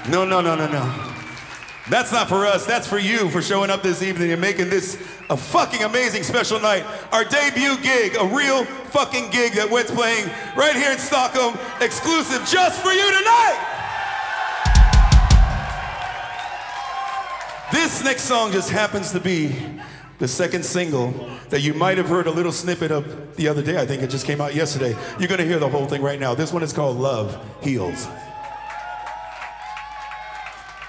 No, no, no, no, no. That's not for us, that's for you for showing up this evening and making this a fucking amazing special night. Our debut gig, a real fucking gig that Wet's playing right here in Stockholm, exclusive just for you tonight. This next song just happens to be the second single that you might have heard a little snippet of the other day. I think it just came out yesterday. You're gonna hear the whole thing right now. This one is called Love Heals.